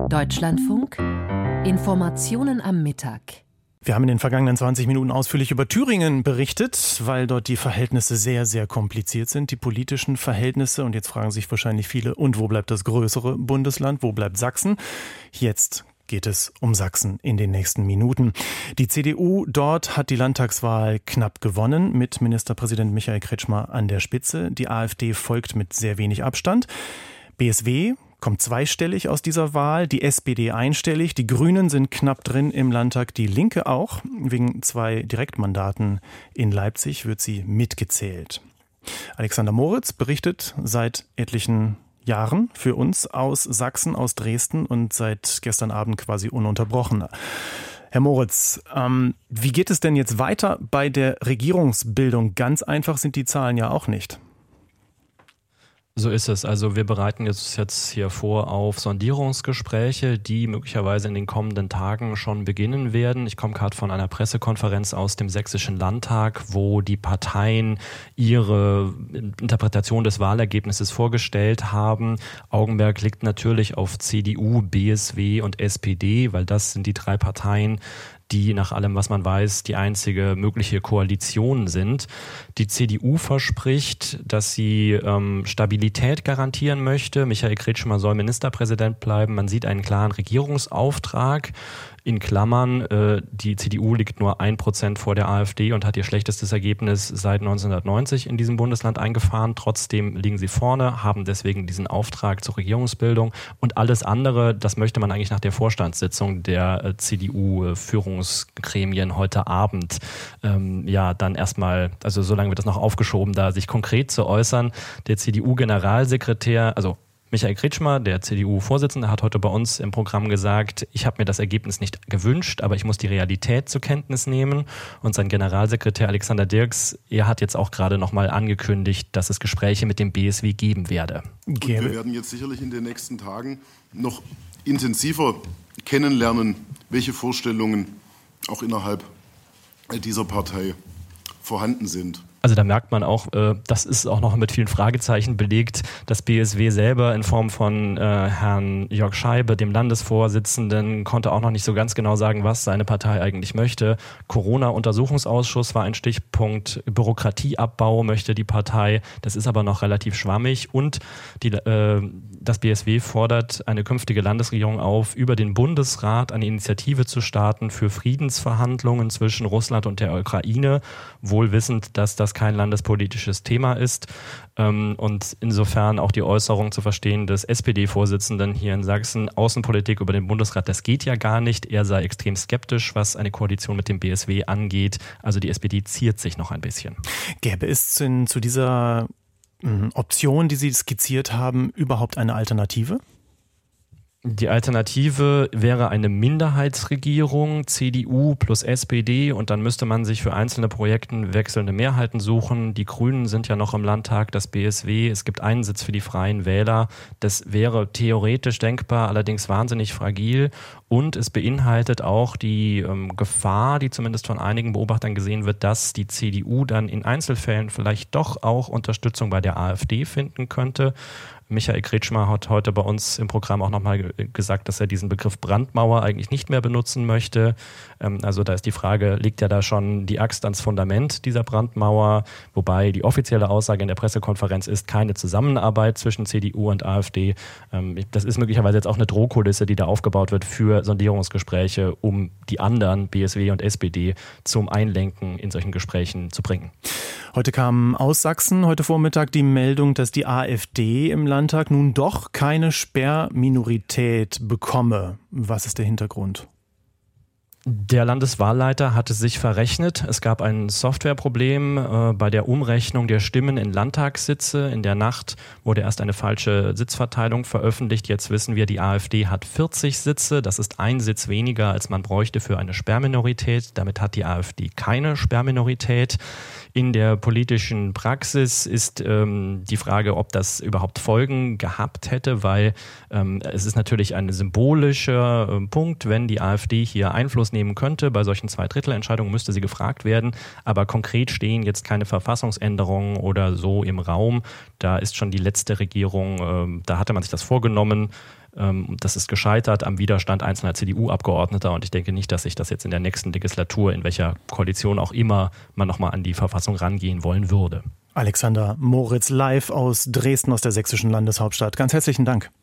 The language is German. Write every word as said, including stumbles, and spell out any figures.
Deutschlandfunk, Informationen am Mittag. Wir haben in den vergangenen zwanzig Minuten ausführlich über Thüringen berichtet, weil dort die Verhältnisse sehr, sehr kompliziert sind, die politischen Verhältnisse. Und jetzt fragen sich wahrscheinlich viele, und wo bleibt das größere Bundesland? Wo bleibt Sachsen? Jetzt geht es um Sachsen in den nächsten Minuten. Die C D U dort hat die Landtagswahl knapp gewonnen, mit Ministerpräsident Michael Kretschmer an der Spitze. Die AfD folgt mit sehr wenig Abstand. B S W kommt zweistellig aus dieser Wahl, die S P D einstellig, die Grünen sind knapp drin im Landtag, die Linke auch. Wegen zwei Direktmandaten in Leipzig wird sie mitgezählt. Alexander Moritz berichtet seit etlichen Jahren für uns aus Sachsen, aus Dresden und seit gestern Abend quasi ununterbrochen. Herr Moritz, ähm, wie geht es denn jetzt weiter bei der Regierungsbildung? Ganz einfach sind die Zahlen ja auch nicht. So ist es. Also wir bereiten jetzt, jetzt hier vor auf Sondierungsgespräche, die möglicherweise in den kommenden Tagen schon beginnen werden. Ich komme gerade von einer Pressekonferenz aus dem Sächsischen Landtag, wo die Parteien ihre Interpretation des Wahlergebnisses vorgestellt haben. Augenmerk liegt natürlich auf C D U, B S W und S P D, weil das sind die drei Parteien, die nach allem, was man weiß, die einzige mögliche Koalition sind. Die C D U verspricht, dass sie ähm, Stabilität garantieren möchte. Michael Kretschmer soll Ministerpräsident bleiben. Man sieht einen klaren Regierungsauftrag. In Klammern, äh, die C D U liegt nur ein Prozent vor der AfD und hat ihr schlechtestes Ergebnis seit neunzehnhundertneunzig in diesem Bundesland eingefahren. Trotzdem liegen sie vorne, haben deswegen diesen Auftrag zur Regierungsbildung. Und alles andere, das möchte man eigentlich nach der Vorstandssitzung der äh, C D U-Führungsgremien heute Abend ähm, ja dann erstmal, also solange wird das noch aufgeschoben, da sich konkret zu äußern. Der C D U-Generalsekretär, also Michael Kretschmer, der C D U-Vorsitzende, hat heute bei uns im Programm gesagt, ich habe mir das Ergebnis nicht gewünscht, aber ich muss die Realität zur Kenntnis nehmen. Und sein Generalsekretär Alexander Dirks, er hat jetzt auch gerade nochmal angekündigt, dass es Gespräche mit dem B S W geben werde. Und wir werden jetzt sicherlich in den nächsten Tagen noch intensiver kennenlernen, welche Vorstellungen auch innerhalb dieser Partei vorhanden sind. Also da merkt man auch, äh, das ist auch noch mit vielen Fragezeichen belegt, dass B S W selber in Form von äh, Herrn Jörg Scheibe, dem Landesvorsitzenden, konnte auch noch nicht so ganz genau sagen, was seine Partei eigentlich möchte. Corona-Untersuchungsausschuss war ein Stichpunkt, Bürokratieabbau möchte die Partei, das ist aber noch relativ schwammig. Und die, äh, das B S W fordert eine künftige Landesregierung auf, über den Bundesrat eine Initiative zu starten für Friedensverhandlungen zwischen Russland und der Ukraine, wohl wissend, dass das kein landespolitisches Thema ist. Und insofern auch die Äußerung zu verstehen des S P D-Vorsitzenden hier in Sachsen, Außenpolitik über den Bundesrat, das geht ja gar nicht. Er sei extrem skeptisch, was eine Koalition mit dem B S W angeht. Also die S P D ziert sich noch ein bisschen. Gäbe es zu, zu dieser mh, Option, die Sie skizziert haben, überhaupt eine Alternative? Die Alternative wäre eine Minderheitsregierung, C D U plus S P D, und dann müsste man sich für einzelne Projekte wechselnde Mehrheiten suchen. Die Grünen sind ja noch im Landtag, das B S W, es gibt einen Sitz für die Freien Wähler. Das wäre theoretisch denkbar, allerdings wahnsinnig fragil, und es beinhaltet auch die ähm, Gefahr, die zumindest von einigen Beobachtern gesehen wird, dass die C D U dann in Einzelfällen vielleicht doch auch Unterstützung bei der AfD finden könnte. Michael Kretschmer hat heute bei uns im Programm auch nochmal gesagt, dass er diesen Begriff Brandmauer eigentlich nicht mehr benutzen möchte. Also da ist die Frage, liegt ja da schon die Axt ans Fundament dieser Brandmauer? Wobei die offizielle Aussage in der Pressekonferenz ist, keine Zusammenarbeit zwischen C D U und AfD. Das ist möglicherweise jetzt auch eine Drohkulisse, die da aufgebaut wird für Sondierungsgespräche, um die anderen, B S W und S P D, zum Einlenken in solchen Gesprächen zu bringen. Heute kam aus Sachsen heute Vormittag die Meldung, dass die AfD im Landtag nun doch keine Sperrminorität bekomme. Was ist der Hintergrund? Der Landeswahlleiter hatte sich verrechnet. Es gab ein Softwareproblem äh, bei der Umrechnung der Stimmen in Landtagssitze. In der Nacht wurde erst eine falsche Sitzverteilung veröffentlicht. Jetzt wissen wir, die AfD hat vierzig Sitze. Das ist ein Sitz weniger, als man bräuchte für eine Sperrminorität. Damit hat die AfD keine Sperrminorität. In der politischen Praxis ist ähm, die Frage, ob das überhaupt Folgen gehabt hätte, weil ähm, es ist natürlich ein symbolischer äh, Punkt, wenn die AfD hier Einfluss nehmen könnte. Bei solchen Zweidrittelentscheidungen müsste sie gefragt werden, aber konkret stehen jetzt keine Verfassungsänderungen oder so im Raum. Da ist schon die letzte Regierung, äh, da hatte man sich das vorgenommen. Das ist gescheitert am Widerstand einzelner C D U-Abgeordneter und ich denke nicht, dass sich das jetzt in der nächsten Legislatur, in welcher Koalition auch immer, man nochmal an die Verfassung rangehen wollen würde. Alexander Moritz live aus Dresden, aus der sächsischen Landeshauptstadt. Ganz herzlichen Dank.